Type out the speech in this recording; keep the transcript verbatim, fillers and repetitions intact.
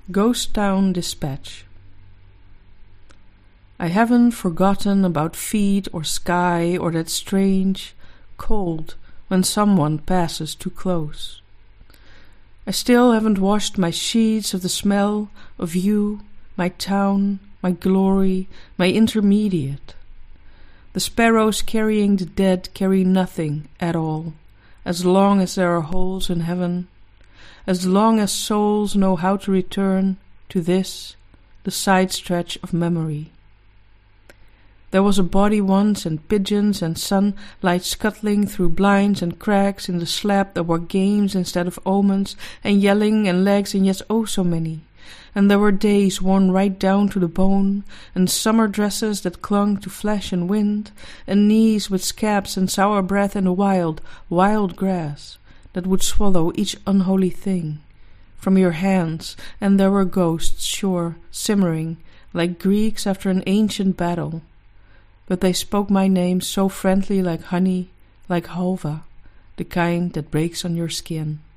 Ghost Town Dispatch. I haven't forgotten about feet or sky or that strange cold when someone passes too close. I still haven't washed my sheets of the smell of you, my town, my glory, my intermediate. The sparrows carrying the dead carry nothing at all, as long as there are holes in heaven, as long as souls know how to return to this, the side stretch of memory. There was a body once, and pigeons and sunlight scuttling through blinds and cracks in the slab. There were games instead of omens, and yelling and legs, and yes, oh so many. And there were days worn right down to the bone, and summer dresses that clung to flesh and wind, and knees with scabs and sour breath, and a wild, wild grass that would swallow each unholy thing from your hands. And there were ghosts, sure, simmering like Greeks after an ancient battle. But they spoke my name so friendly, like honey, like halva, the kind that breaks on your skin.